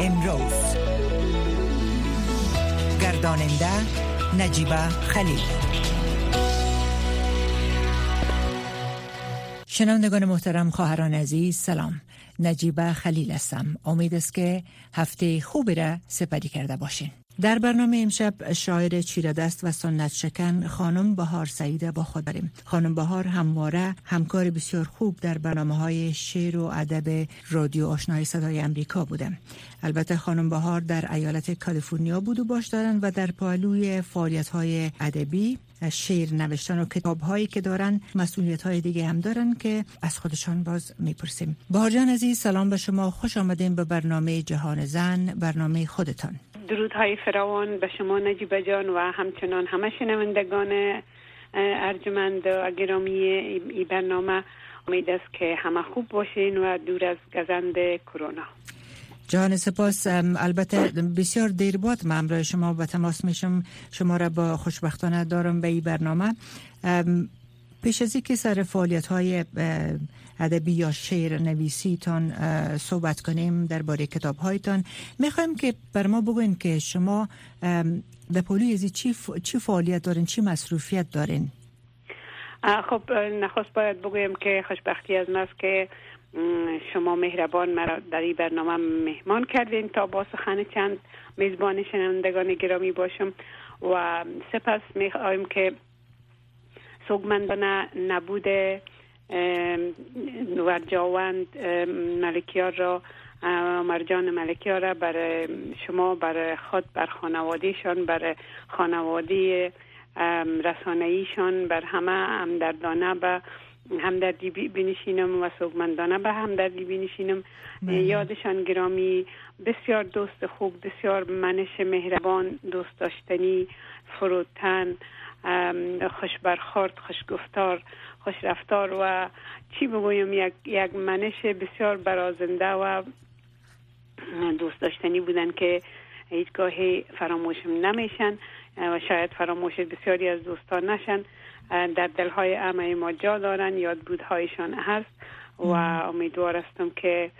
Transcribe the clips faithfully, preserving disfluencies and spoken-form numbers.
امروز. گرداننده نجیبه خلیل. شنوندگان محترم، خواهران عزیز، سلام. نجیبه خلیل هستم. امید است که هفته خوبی را سپری کرده باشین. در برنامه امشب شاعر چیره‌دست و سنت شکن خانم بهار سعید با خود داریم. خانم بهار همواره همکار بسیار خوب در برنامه‌های شعر و ادب رادیو آشنای صدای امریکا بوده. البته خانم بهار در ایالت کالیفرنیا بود و باش دارن و در پهلوی فعالیت‌های ادبی، شعر نوشتن و کتاب‌هایی که دارن، مسئولیت‌های دیگه هم دارن که از خودشان باز می‌پرسیم. بهار جان عزیز، سلام به شما، خوش آمدین به برنامه جهان زن، برنامه خودتان. درودهای فراوان به شما نجیبه جان و همچنان همه شنوندگان ارجمند و گرامی این برنامه. امید است که همه خوب باشین و دور از گزند کرونا. جان سپاس. البته بسیار دیر بود من همراه شما به تماس میشم، شما را با خوشبختانه دارم به این برنامه. پیش از اینکه سر فعالیت‌های ادبی یا شعر نویسی تان صحبت کنیم درباره کتاب‌هایتان، می‌خوایم که بر ما بگوین که شما در پهلوی از چی چی فعالیت دارین، چی مصروفیت دارین؟ خب نخست باید بگویم که خوشبختی از ماست که شما مهربان مرا در این برنامه مهمان کردین تا با سخن چند میزبان شنوندگان گرامی باشم و سپس می‌خوایم که سوگمندانه نبود ورجاوند ملکیار را، مرجان ملکیار را بر شما، بر خود، بر خانوادهشان، بر خانواده رسانه‌ایشان، بر همه همدردانه به همدردی بنشینم و سوگمندانه به همدردی بنشینم. یادشان گرامی، بسیار دوست خوب، بسیار منش مهربان، دوست داشتنی، فروتن، خوش برخورد، خوش گفتار، خوش رفتار و چی بگویم، یک یک منش بسیار برازنده و دوست داشتنی بودن که هیچگاهی فراموشم نمیشن و شاید فراموش بسیاری از دوستان نشن. در دلهای همه ما جا دارن، یادبودهایشان هست و امیدوار هستم که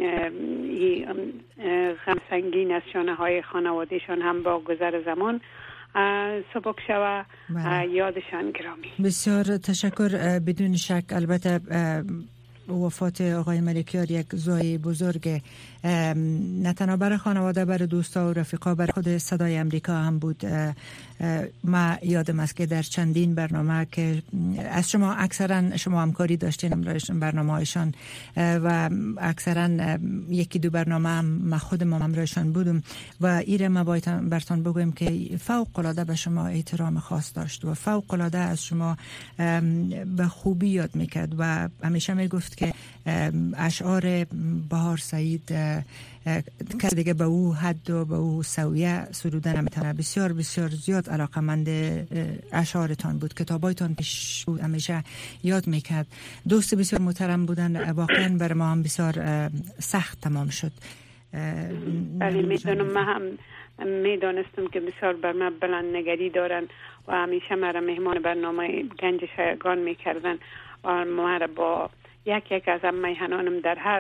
غم سنگین از شانه های خانوادهشان هم با گذر زمان سبک شوه. یادشان گرامی. بسیار تشکر. بدون شک البته وفات آقای ملکیار یک زوی بزرگ، نه تنها برای خانواده، برای دوستا و رفیقا، برای خود صدای امریکا هم بود. ما یادم است که در چندین برنامه که از شما اکثرا شما همکاری داشتین برنامه‌هایشان و اکثرا یکی دو برنامه هم ما خودم همراهشان بودم و ایره ما باید براتون بگویم که فوق العاده به شما احترام خاص داشت و فوق العاده از شما به خوبی یاد میکرد و همیشه میگفت که اشعار بهار سعید کسی دیگه به او حد و به او سویه سرودن نمیتونه. بسیار بسیار زیاد علاقمند اشعارتان بود، کتابایتان پیش بود، همیشه یاد میکرد. دوست بسیار محترم بودن، واقعا بر ما هم بسیار سخت تمام شد. بله میدونم، من هم میدانستم که بسیار بر من بلند نگری دارن و همیشه مرا مهمان برنامه گنج شایگان میکردن و مرا با یک یک از هم میهنانم در هر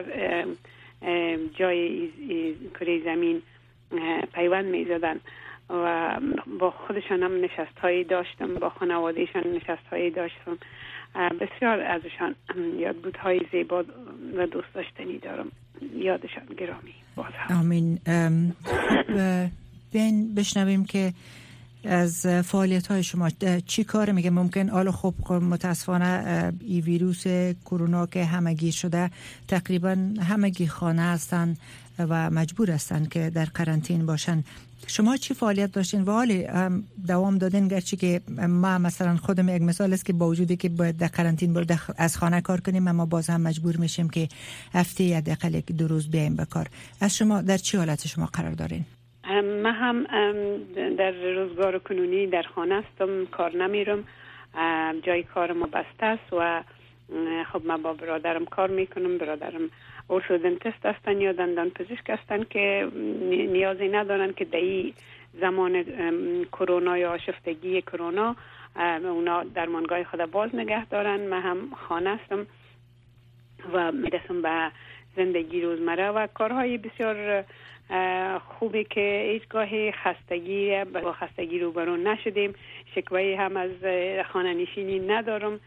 جای کره زمین پیوند می زدن و با خودشان هم نشست هایی داشتم، با خانوادهشان نشست هایی داشتم. بسیار ازشان یادبودهای زیبا و دوست داشتنی دارم. یادشان گرامی. آمین. بیاین بشنویم که از فعالیت های شما چی کار میگه. ممکن آل خب متاسفانه ای ویروس کرونا که همگی شده، تقریبا همگی خانه هستن و مجبور هستن که در قرنطین باشن. شما چی فعالیت داشتین و حالی دوام دادین؟ گرچه که ما مثلا خودم یک مثال است که با وجودی که باید در قرنطین باید از خانه کار کنیم، اما باز هم مجبور میشیم که هفته حداقل یک دو روز بیایم به کار. از شما در چی حالت شما قرار دارین؟ من هم در روزگار کنونی در خانه هستم، کار نمیرم، جای کار ما بسته است و خب من با برادرم کار میکنم. برادرم ارتودنتیست هستن یا دندان پزشک هستن که نیازی ندارن که در این زمان کرونا یا آشفتگی کرونا اونا درمانگاه خود باز نگه دارن. من هم خانه هستم و میرسم به زندگی روزمره و کارهای بسیار خوبه که هیچگاه خستگی با خستگی روبرو نشدیم. شکوایی هم از خانه نشینی ندارم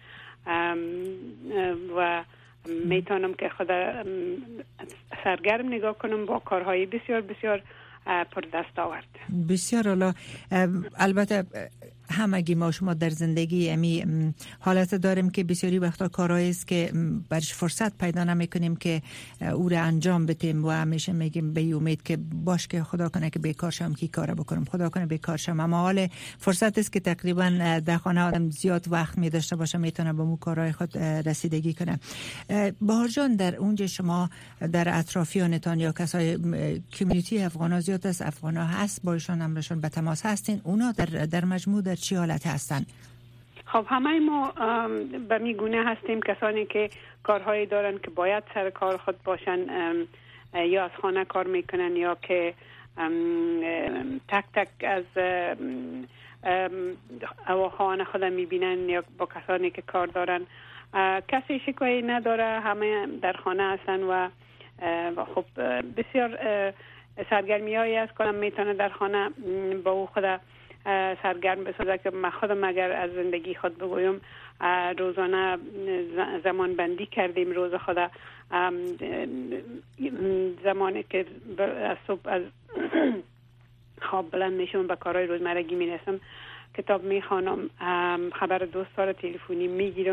و میتونم که خدا سرگرم نگاه کنم با کارهای بسیار بسیار پر دست آورد. بسیار عالی. البته همگی ما شما در زندگی امی حالت داریم که بسیاری وقتا کارهایی است که برش فرصت پیدا نمیکنیم که او را انجام بدیم و همیشه میگیم به امید که باش که خدا کنه که بیکار شم کی کارو بکنم، خدا کنه بیکار شم. اما حال فرصت است که تقریبا در خانه آدم زیاد وقت می داشته باشه میتونه به مو کارهای خود رسیدگی کنه. بهار جان، در اونجا شما در اطرافیانتان یا کسای کمیونیتی افغانا زیاد از افغانا هست باشون امرشون به تماس هستین، اونا در در مجموع در چی حالت هستن؟ خب همه ما به میگونه هستیم، کسانی که کارهایی دارن که باید سر کار خود باشن یا از خانه کار میکنن یا که تک تک از خانه خود میبینن یا با کسانی که کار دارن. کسی شکوایی نداره، همه در خانه هستن و خب بسیار سرگرمی هایی از کنم میتونه در خانه با او خود سرگرم بسازه که من خودم اگر از زندگی خود بگویم روزانه زمان بندی کردیم. روز خود زمانی که از صبح از خواب بلند میشم به کارهای روزمرگی میرسم، کتاب میخوانم، خبر دوستا رو تلفنی میگیرم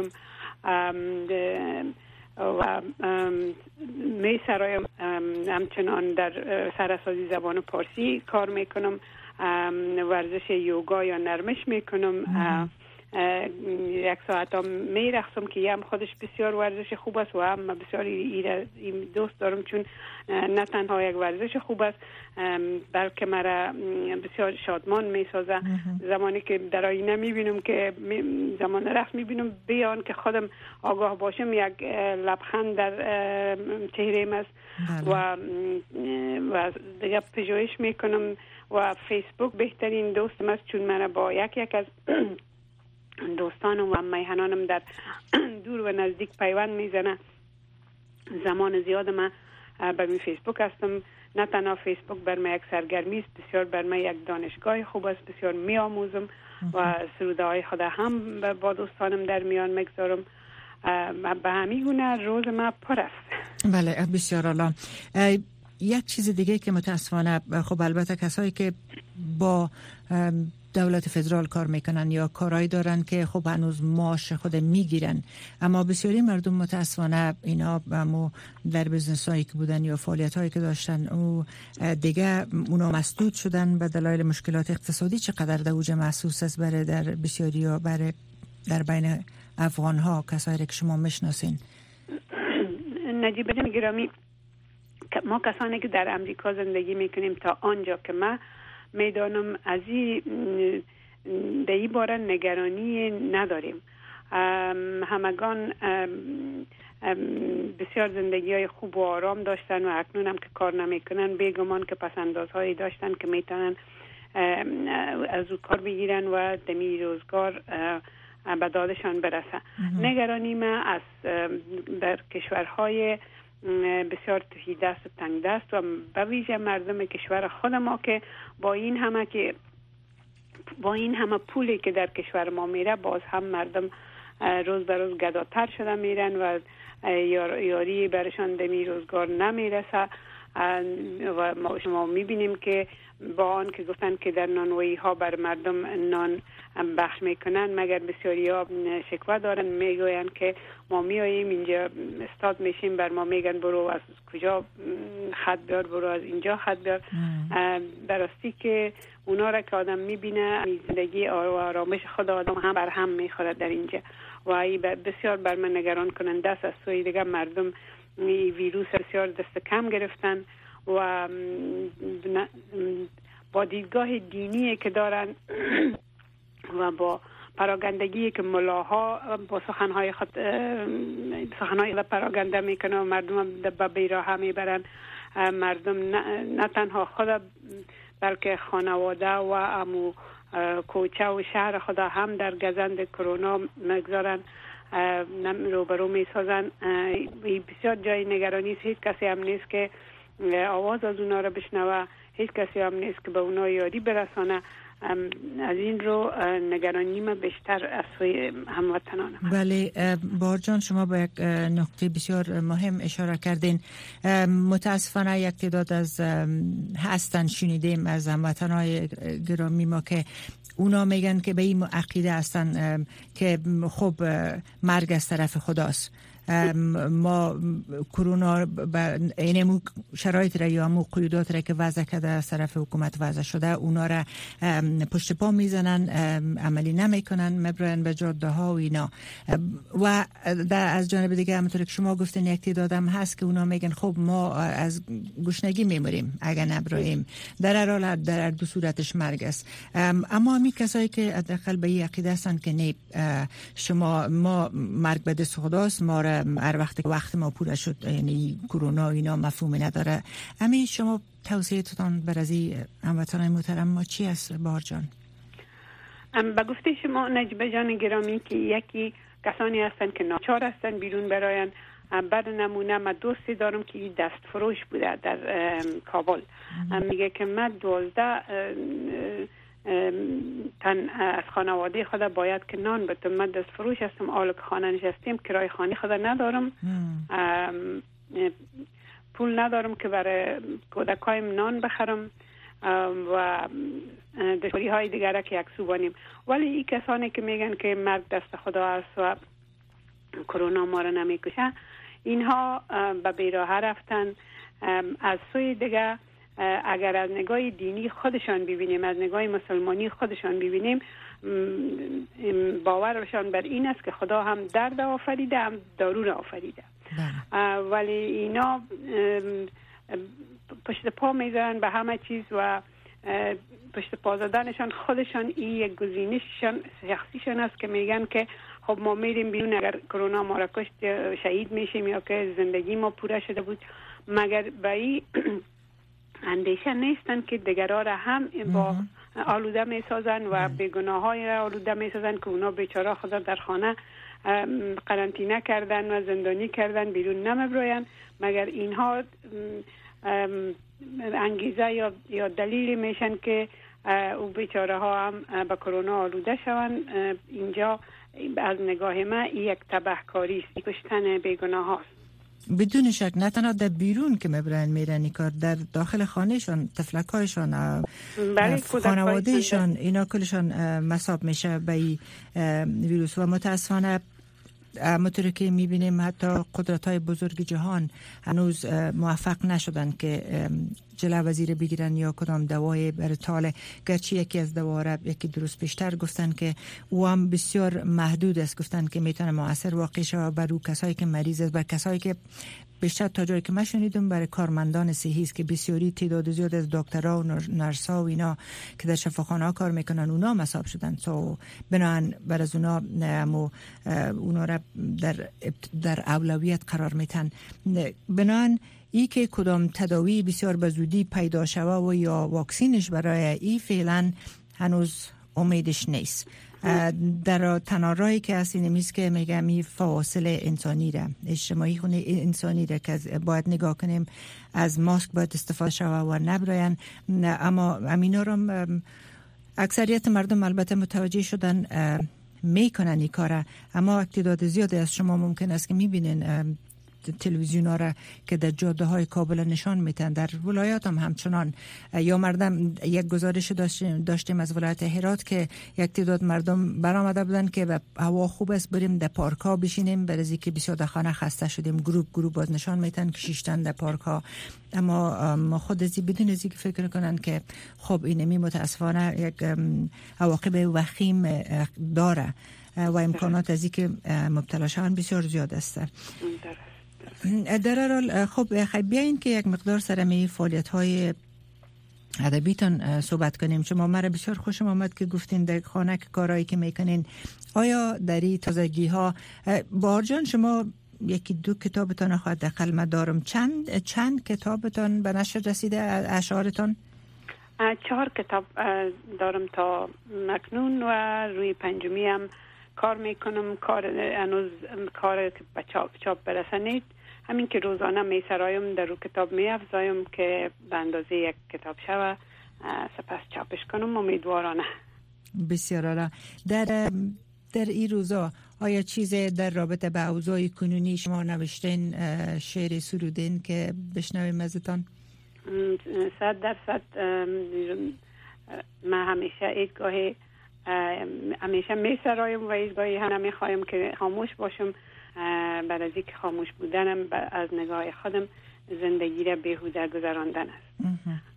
و می سرایم، همچنان در سراسازی زبان پارسی کار میکنم، ورزش یوگا یا نرمش میکنم، یک ساعت هم میرقصم که هم خودش بسیار ورزش خوب است و هم بسیار این دوست دارم، چون نه تنها یک ورزش خوب است بلکه مرا بسیار شادمان میسازه. زمانی که در آینه میبینم که زمان رقص میبینم بیان که خودم آگاه باشم یک لبخند در چهره‌ام است و و دیگه پژوهش میکنم و فیسبوک بهترین دوستم است، چون من با یک یک از دوستانم و میهنانم در دور و نزدیک پیوند میزنه. زمان زیاد من بر می فیسبوک هستم. نه تنها فیسبوک بر من یک سرگرمی است، بسیار بر من یک دانشگاه خوب است، بسیار می آموزم و سروده های خدا هم با دوستانم در میان میگذارم. به همین گونه روز من پر است. بله، بسیار عالی. یک چیز دیگه که متاسفانه خب البته کسایی که با دولت فدرال کار میکنن یا کارایی دارن که خب هنوز معاش خود میگیرن، اما بسیاری مردم متاسفانه اینا همو در بیزنس هایی که بودن یا فعالیت هایی که داشتن او دیگه اونا مسدود شدن به دلایل مشکلات اقتصادی. چقدر در اوج محسوس است برای در بسیاری ها برای در بین افغان ها کسایی که شما میشناسین؟ نجیب جان گرامی، ما کسانی که در امریکا زندگی میکنیم تا آنجا که ما میدانم از این در این باره نگرانی نداریم. همگان بسیار زندگی های خوب و آرام داشتن و اکنون هم که کار نمیکنن بیگمان که پسندازهایی داشتن که میتونن از او کار بگیرن و دمی روزگار به دادشان برسه. نگرانی ما از در کشورهای بسیار توهی دست و تنگ دست و به ویژه مردم کشور خود ما که با این همه که با این همه پولی که در کشور ما میره باز هم مردم روز به روز گداتر شده میرن و یاری برشان دمی روزگار نمیرسه و ما شما میبینیم که با آن که گفتن که در نانوایی ها بر مردم نان بخش میکنن، مگر بسیاری ها شکوه دارن، میگوین که ما میاییم اینجا استاد میشیم، بر ما میگن برو از کجا خط بیار، برو از اینجا خط بیار. براستی که اونا را که آدم میبینه زندگی و آرامش خود آدم هم بر هم میخوره در اینجا و ای بسیار بر من نگران کننده است. از سوی دیگه مردم ویروس بسیار دست کم گرفتن و با دیدگاه دینی که دارن و با پراگندگی که ملاها با سخنهای خود سخنهای خود پراگنده میکنه و مردم به بیراه میبرن. مردم نه تنها خود بلکه خانواده و امو کوچه و شهر خدا هم در گزند کرونا مگذارن، روبرو می سازن. بسیار جای نگرانی است. هیچ کسی هم نیست که آواز از اونا را بشنوه، هیچ کسی هم نیست که به اونا یاری برسانه. از این رو نگرانی ما بیشتر از سوی هموطنانم. بله بهار جان، شما به یک نکته بسیار مهم اشاره کردین. متاسفانه یک تعداد از هستن شنیدیم از هموطنان گرامی ما که اونا میگن که به این عقیده هستن که خب مرگ از طرف خداست، ما کرونا با این شرایط را یا مو قیودات را که وضع کرده از طرف حکومت وضع شده اونا را پشت پا میزنن، عملی نمیکنن، مبرن به جاده ها و اینا. و در از جانب دیگه همونطور که شما گفتین یک تعداد هم هست که اونا میگن خب ما از گشنگی میمریم اگر نبراییم، در هر حال در هر دو صورتش مرگ است. اما همین کسایی که حداقل به این عقیده هستن که نه شما ما مرگ به دست خداست، ما را هر وقت که وقت ما پوره شد، یعنی کرونا اینا مفهومی نداره. همین شما توصیه‌تان بر از این هموطنان محترم ما چی است بهار جان؟ به گفته شما نجبه جان گرامی که یکی کسانی هستن که ناچار هستن بیرون براین. بعد نمونه من دوستی دارم که دست فروش بوده در کابل، میگه که من دوازده تن از خانواده خدا باید که نان بتم، من دست فروش هستم، آل که خانه نشستیم، کرای خانه خدا ندارم، پول ندارم که برای کودکایم نان بخرم و دشواری های دیگره که یک سو بانیم. ولی این کسانی که میگن که مرگ دست خدا است و کرونا ما را نمیکشه، اینها به بیراه رفتن. از سوی دیگه اگر از نگاه دینی خودشان ببینیم، از نگاه مسلمانی خودشان ببینیم، باورشان بر این است که خدا هم درد آفریده هم دارو را آفریده. ولی اینا پشت پا میذارن به همه چیز و پشت پا زدنشان خودشان این یک گزینششان شخصیشان است که میگن که خب ما میریم بیرون، اگر کرونا ما را کشت شهید میشیم یا که زندگی ما پوره شده بود. مگر به این اندیشه نیستن که دیگران را هم با آلوده میسازن و بیگناه های را آلوده میسازن که اونا بیچاره خدا در خانه قرنطینه کردن و زندانی کردن، بیرون نمیبراین. مگر اینها انگیزه یا یا دلیلی میشن که او بیچاره ها هم به کرونا آلوده شون. اینجا از نگاه من یک تبهکاری است، کشتن بیگناه هاست. بدون شک نه تنها در بیرون که میبرن میرن این کار، در داخل خانهشان تفلکایشان خانوادهشان اینا کلشان مصاب میشه به این ویروس. و متاسفانه همونطور که میبینیم حتی قدرت‌های بزرگ جهان هنوز موفق نشدن که جلو وزیر بگیرن یا کدام دوای بر طال، گرچه یکی از دواره یکی درست پیشتر گفتن که او هم بسیار محدود است، گفتن که میتونه مؤثر واقع شه بر او کسایی که مریض است، بر کسایی که بیشتر تا جایی که من شنیدم برای کارمندان صحی است که بسیاری تعداد زیاد از دکترها و نرس‌ها و اینا که در شفاخانه‌ها کار میکنن اونا مصاب شدن. سو بنابراین بر از اونا مو اونا را در در اولویت قرار میتن. بنابراین ای که کدام تداوی بسیار به زودی پیدا شوه و یا واکسینش برای ای فعلا هنوز امیدش نیست. در تنارایی که هستی نمیست که میگم این فواصل انسانی را، اجتماعی خونه انسانی را که باید نگاه کنیم، از ماسک باید استفاده شوه و نبراین. اما امینا را اکثریت مردم البته متوجه شدن میکنن این کاره، اما تعداد زیادی از شما ممکن است که میبینین تلویزیون ها را که در جاده های کابل نشان میتن، در ولایات هم همچنان. یا مردم یک گزارش داشتیم, داشتیم از ولایت هرات که یک تعداد مردم برآمده بودن که هوا خوب است بریم در پارک ها بشینیم، برای که بسیار در خانه خسته شدیم، گروپ گروپ باز نشان میتن که شیشتن در پارک ها. اما ما خود ازی بدون ازی که فکر کنن که خب اینمی متاسفانه یک عواقب وخیم داره و امکانات ازی که مبتلا شون بسیار زیاد است. در هر حال خب خیلی بیاین که یک مقدار سر می فعالیت های ادبیتون صحبت کنیم. شما مرا بسیار خوشم آمد که گفتین در خانه که کارهایی که میکنین. آیا در این تازگی ها بهار جان شما یکی دو کتابتان خواهد در قلمه دارم، چند چند کتابتان به نشر رسیده اشعارتان؟ چهار کتاب دارم تا مکنون و روی پنجمی هم کار میکنم. کار هنوز کار که به چاپ, چاپ برسنید همین که روزانه می سرایم در رو کتاب می افزایم که به اندازه یک کتاب شوه سپس چاپش کنم، امیدوارانه. بسیار عالی. در در این روزا آیا چیزی در رابطه به اوضاع کنونی شما نوشتین، شعر سرودین که بشنویم ازتان؟ صد درصد. من همیشه ایدگاهی همیشه می سرایم و ایدگاهی هم نمی خواهیم که خاموش باشم، بعد از اینکه خاموش بودنم از نگاه خودم زندگی را بیهوده گذراندن است.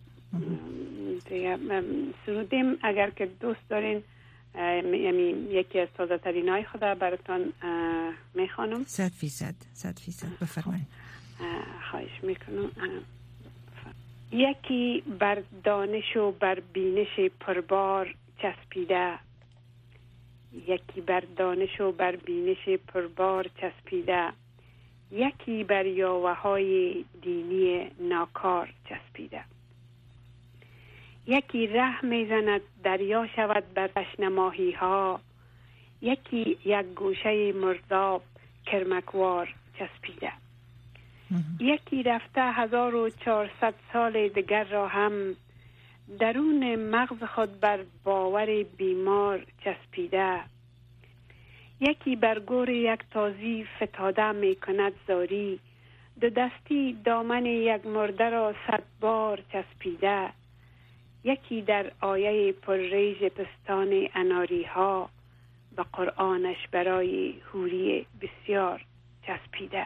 سرودیم اگر که دوست دارین یعنی یکی از تازه ترین های خدا براتان میخوانم. صد فیصد صد فیصد بفرمایید. خواهش میکنم. یکی بر دانش و بر بینش پربار چسبیده، یکی بر دانش و بر بینش پربار چسبیده، یکی بر یاوه های دینی ناکار چسبیده. یکی ره میزند دریا شود بر تشنه ماهی ها، یکی یک گوشه مرداب کرمکوار چسبیده. یکی رفته هزار و چهارصد سال دیگر را هم درون مغز خود بر باور بیمار چسبیده. یکی بر گور یک تازی فتاده می کند زاری، دو دستی دامن یک مرده را صد بار چسبیده. یکی در آیه پر ریج پستان اناری ها، به قرآنش برای حوری بسیار چسبیده.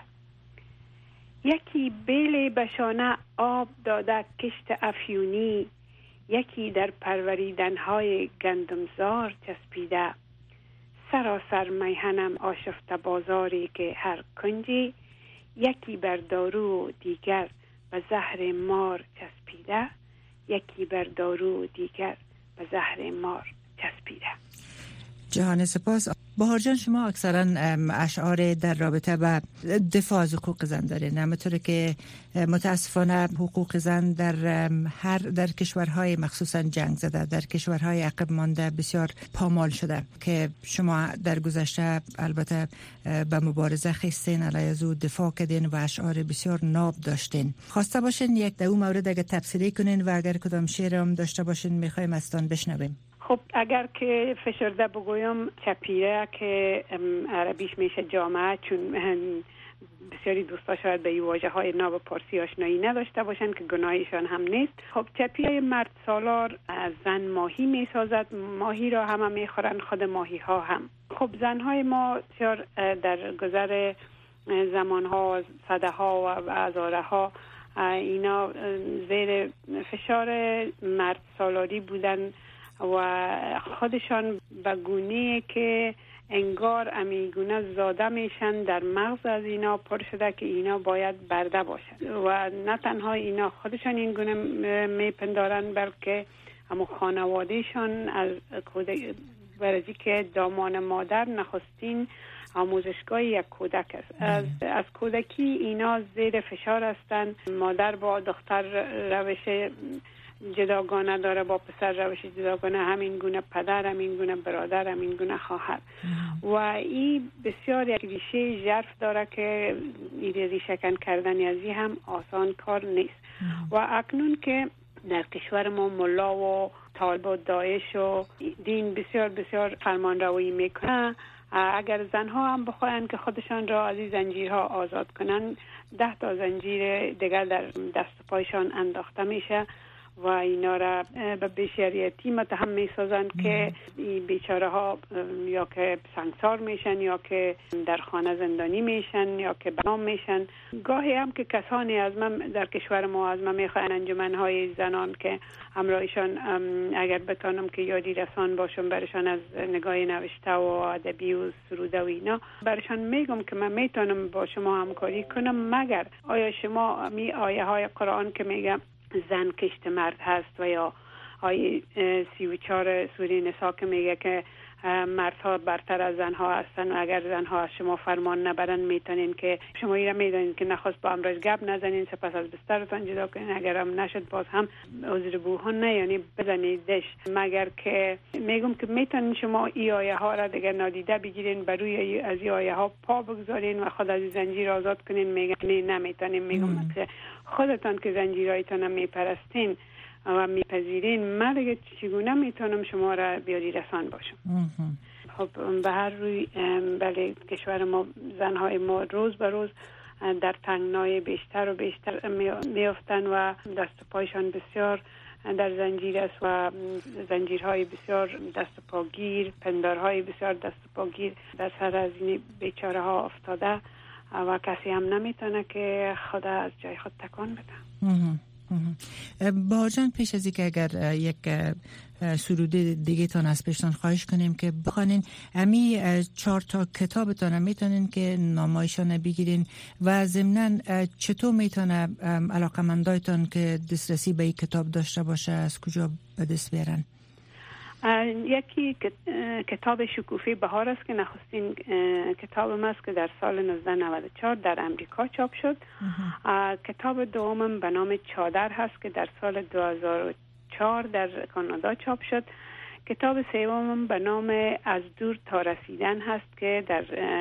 یکی بیل بشانه آب داده کشت افیونی، یکی در پروریدنهای گندمزار چسبیده. سراسر میهنم آشفته بازاری که هر کنجی، یکی بر دارو و دیگر به زهر مار چسبیده، یکی بر دارو و دیگر به زهر مار چسبیده. جهان سپاس. بهار جان، شما اکثرا اشعار در رابطه با دفاع از حقوق زن دارین، همونطوری که متاسفانه حقوق زن در هر در کشورهای مخصوصا جنگ زده، در کشورهای عقب مانده بسیار پامال شده که شما در گذشته البته به مبارزه خستین، علیه از او دفاع کردین و اشعار بسیار ناب داشتین. خواسته باشین یک در اون مورد اگه تفسیری کنین و اگر کدام شعر هم داشته باشین میخوایم ازتان بشنویم. خب اگر که فشرده بگویم، چپیره که عربیش میشه جامعه، چون بسیاری دوستا شاید به این واژه های ناب پارسی آشنایی نداشته باشن که گناهیشان هم نیست. خب چپیره مرد سالار از زن ماهی میسازد، ماهی را همه میخورن، خود ماهی ها هم. خب زنهای ما در گذر زمان ها، صده ها و هزاره ها اینا زیر فشار مرد سالاری بودن و خودشان به گونه‌ای که انگار امیگونه زاده میشن در مغز از اینا پر شده که اینا باید برده باشن و نه تنها اینا خودشان این گونه میپندارن بلکه همون خانوادهشان از برای که دامان مادر نخستین آموزشگاه یک کودک است. از, از کودکی اینا زیر فشار هستند. مادر با دختر روش جداگانه داره، با پسر روش جداگانه، همین گونه پدر، همین گونه برادر، همین گونه خواهر و این بسیار یک ریشه ژرف داره که این ریشه کن کردن از این هم آسان کار نیست. و اکنون که در کشور ما ملا و طالب و داعش و دین بسیار بسیار فرمان روایی میکنه، اگر زنها هم بخواهند که خودشان را از این زنجیرها آزاد کنن، ده تا زنجیر دیگر در دست و پایشان انداخته میشه و اینا را به بیشریتی متهم میسازن که این بیچاره ها یا که سنگسار میشن یا که در خانه زندانی میشن یا که بنام میشن. گاهی هم که کسانی از من در کشور ما از من میخواین انجمنهای زنان که همراهشان اگر بتانم که یادی رسان باشم برشان از نگاه نوشته و ادبی و سروده و اینا، برشان میگم که من میتونم با شما همکاری کنم، مگر آیا شما می آیه های قرآن که میگه زن کشت مرد هست و یا های سی و چهار سوره نساء که میگه که مردها برتر از زنها هستن و اگر زنها از شما فرمان نبرن میتونین که شما ایره میدونین که نخواست با امراج گپ نزنین، سپس از بسترتان جدا کنین، اگر هم نشد باز هم عذر بوهان نه، یعنی بزنیدش. مگر که میگم که میتونین شما ای آیه ها را دیگر نادیده بگیرین، بر روی از ای آیه ها پا بگذارین و خود از زنجیر آزاد کنین. میگن نه نمیتونین. میگم که خودتان که زنجیرایتان میپرستین و میپذیرین، من دیگه چگونه میتونم شما را بیاری رسان باشم؟ خب به هر روی بله کشور ما زنهای ما روز به روز در تنگنای بیشتر و بیشتر میافتن و دست و پایشان بسیار در زنجیر است و زنجیرهای بسیار دست و پاگیر، پندارهای بسیار دست و پاگیر در سر از این بیچاره ها افتاده و کسی هم نمیتونه که خدا از جای خود تکان بده. بهار جان، پیش از اینکه اگر یک سروده دیگه تان از پیشتان خواهش کنیم که بخوانین، امی چهار تا کتابتان میتونین که نامایشان بگیرین و ضمناً چطور میتونه علاقمندایتان که دسترسی به این کتاب داشته باشه از کجا به دست بیارن؟ یکی کتاب شکوفه بهار است که نخستین کتاب است که در سال نوزده نود و چهار در امریکا چاپ شد. کتاب دومم به نام چادر هست که در سال دو هزار و چهار در کانادا چاپ شد. کتاب سومم به نام از دور تا رسیدن هست که در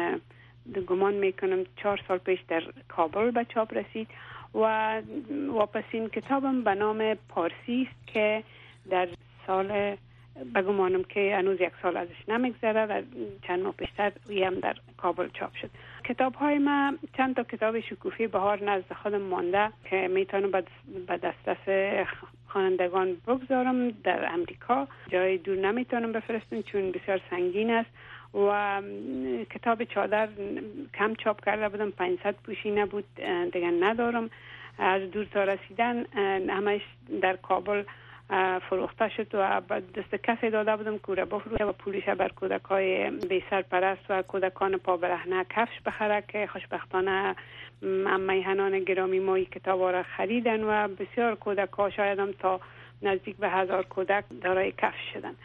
گمان میکنم چهار سال پیش در کابل به چاپ رسید و واپسین کتابم به نام پارسی است که در سال بگمانم که هنوز یک سال ازش نمیگذره و چند ماه پیشتر هم در کابل چاپ شد. کتاب های ما چند تا کتاب شکوفه بهار نزد خودم مانده که میتونم به دسترس خوانندگان بگذارم در امریکا. جای دور نمیتونم بفرستم چون بسیار سنگین است و کتاب چادر کم چاپ کرده بودم، پانصد پوشینه بود، دیگه ندارم. از دور تا رسیدن همش در کابل فروخته شد و دست کسی داده بودم کوره بفروشه و پولش بر کودکای بی سرپرست و کودکان پا برهنه کفش بخره که خوشبختانه میهنان گرامی ما این کتاب را خریدن و بسیار کودکا، شاید هم تا نزدیک به هزار کودک دارای کفش شدن.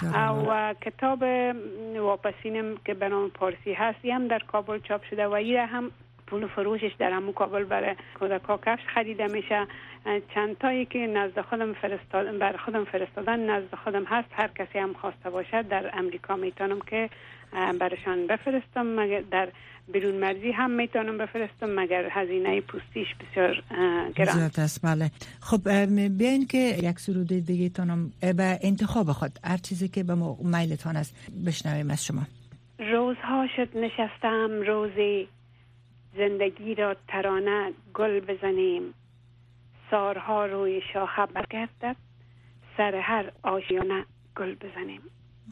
و کتاب واپسینم که به نام پارسی هست هم در کابل چاپ شده و این هم پول فروشش در همون کابل برای کودکا کفش خریده میشه. چند تایی که نزد خودم فرستادن بر خودم فرستادن نزد خودم هست، هر کسی هم خواسته باشه در امریکا میتونم که برشان بفرستم، مگر در بیرون مرزی هم میتونم بفرستم مگر هزینه پوستیش بسیار گران زیاد است. بله خب بیاین که یک سروده دیگه تانم به انتخاب خود هر چیزی که به میلتان است بشنویم از شما. روزها شد نشستم روزی، زندگی را ترانه گل بزنیم، سارها روی شاخه برگردد، سر هر آشیانه گل بزنیم.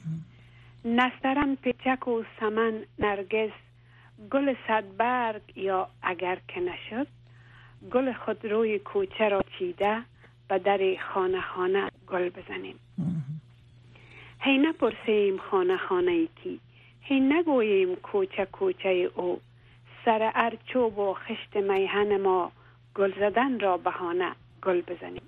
نسترن پیچک و سمن نرگس، گل صد برگ یا اگر که نشد، گل خود روی کوچه را چیده، به در خانه خانه گل بزنیم. هی نپرسیم خانه خانه ای کی، هی نگوییم کوچه کوچه او، سر ارچوب و خشت میهن ما، گل زدن را بهانه گل بزنیم.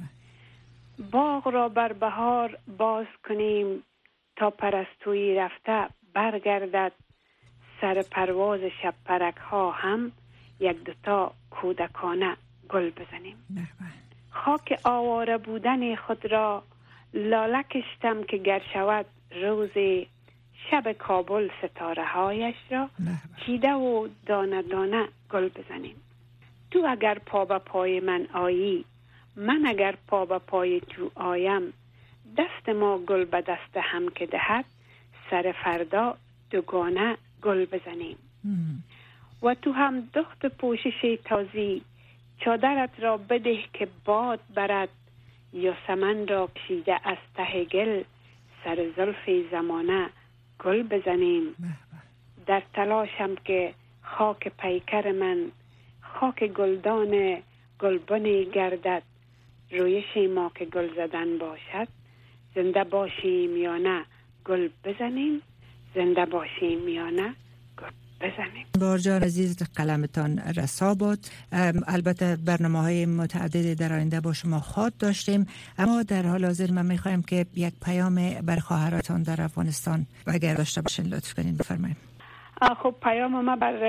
باغ را بر بهار باز کنیم، تا پرستویی رفته برگردد، سر پرواز شب پرک ها هم یک دوتا کودکانه گل بزنیم. خاک آواره بودن خود را لاله کشتم که گر شود روزی، شب کابل ستاره هایش را چیده و دانه دانه گل بزنیم. تو اگر پا به پای من آیی، من اگر پا به پای تو آیم، دست ما گل به دست هم که دهد، سر فردا دوگانه گل بزنیم. مم. و تو هم دخت پوشش تازی، چادرت را بده که باد برد، یا سمن را کشیده از ته گل، سر زلف زمانه گل بزنیم. در تلاشم که خاک پیکر من، خاک گلدان گلبنی گردد، رویش ما که گل زدن باشد، زنده باشیم یا نه گل بزنیم، زنده باشیم یا نه گل بزنیم. بارجان عزیز، قلمتان رسا باد. البته برنامه‌های متعددی در آینده با شما خواهد داشتیم، اما در حال حاضر من می‌خوایم که یک پیام بر خواهراتان در افغانستان اگر داشته باشین لطف کنین بفرمایید. خب پیام ما بر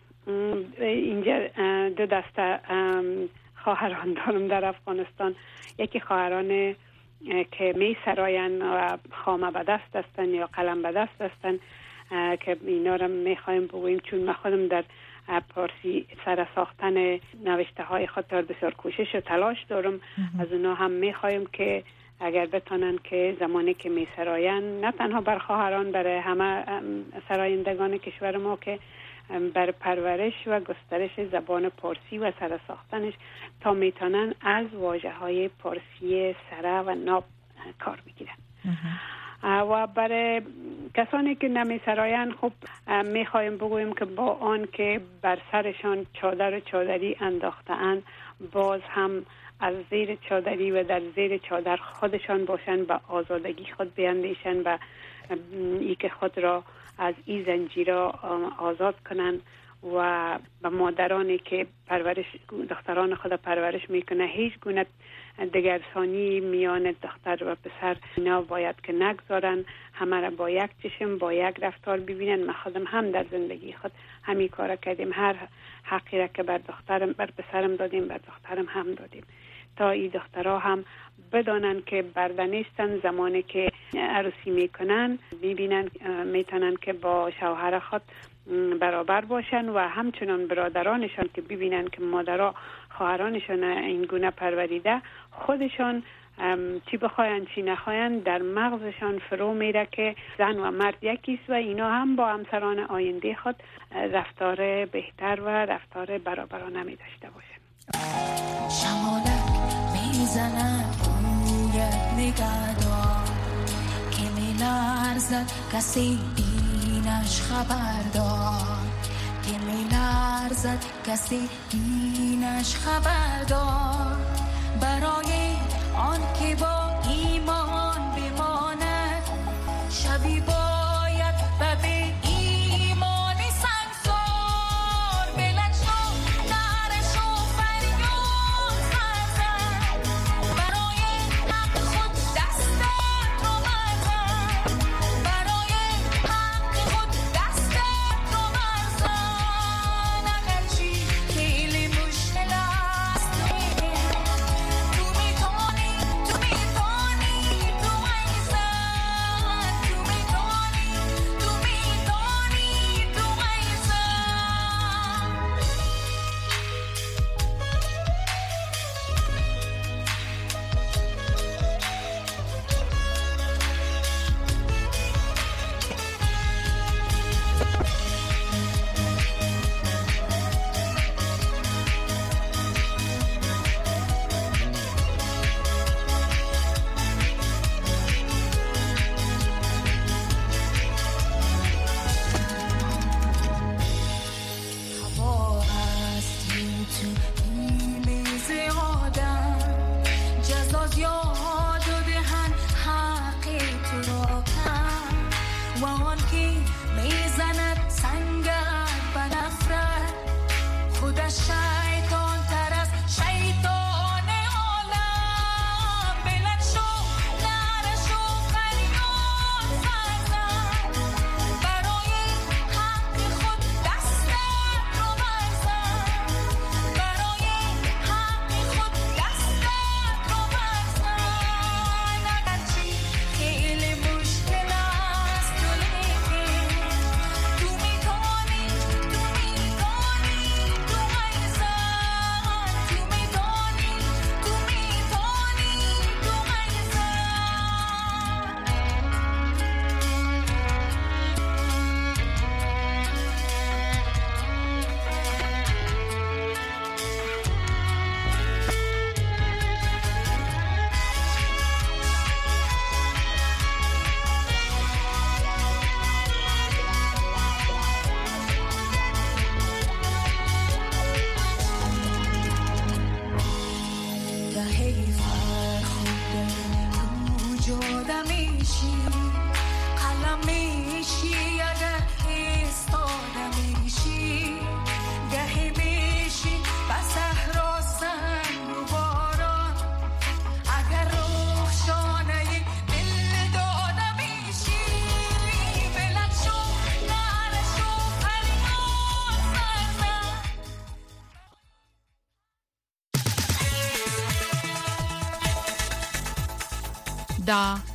اینجا دو دسته خواهران دارم در افغانستان. یکی خواهران که می سراین و خامه به دست هستن یا قلم به دست هستن که اینا رو می خواهیم بگوییم، چون من خودم در پارسی سر ساختن نوشته های خود بسیار کوشش و تلاش دارم. از اونا هم می خواهیم که اگر بتانن که زمانی که می سراین، نه تنها بر خواهران، برای همه سرایندگان کشور ما، که بر پرورش و گسترش زبان پارسی و سر ساختنش تا میتونن از واژه های پارسی سره و ناب کار بگیرن. و برای کسانی که نمی سراین، خب میخوایم بگوییم که با آن که بر سرشان چادر و چادری انداخته‌اند، باز هم از زیر چادری و در زیر چادر خودشان باشن، به آزادگی خود بیندیشن و ای که خود را از این زنجیرها آزاد کنن و به مادرانی که پرورش دختران خود پرورش میکنه هیچ گونه دگرسانی میان دختر و پسر اینا باید که نگذارن، همه را با یک چشم با یک رفتار ببینن. من خودم هم در زندگی خود همین کار کردیم، هر حقی را که بر دخترم بر پسرم دادیم بر دخترم هم دادیم، تا این دخترها هم بدانن که برده نیستن. زمانی که عروسی میکنن ببینن میتونن که با شوهر خود برابر باشن و همچنان برادرانشان که ببینن که مادرها خواهرانشان این گونه پروریده، خودشان چی بخواین چی نخواین در مغزشان فرو میره که زن و مرد یکیست و اینا هم با همسران آینده خود رفتار بهتر و رفتار برابرانه می داشته باشن. شمالک میزند رویت نگهدار که میلرزد کسی دینش خبردار، که میلرزد کسی دینش خبردار، برای آن که با ایمان بماند شبی باید و به ایمان سنگسار بلند شو نرش و فریاد بزن، برای حق خود دست رو بزن، برای حق خود دست رو بزن، اگرچه خیلی مشکل است تو میتونی تو میتونی تو ایزن، تو میتونی تو میتونی تو ایزن. هوا هستی تو میز آدم، جزا زیاد و دهن حق تو را کم، و آن که میزند سنگر به نفرت خودش شیطان تر از شیطان عالم. بلند شو نرش و فریاد بزن، برای حق خود دست رو بزن، برای حق خود دست رو بزن، اگرچه خیلی مشکل است ولیکن تو میتونی تو میتونی تو ایزن، تو میتونی تو میتونی تو ایزن. گهی فرخنده وجود میشی، قلم میشی اگر ایستاده دا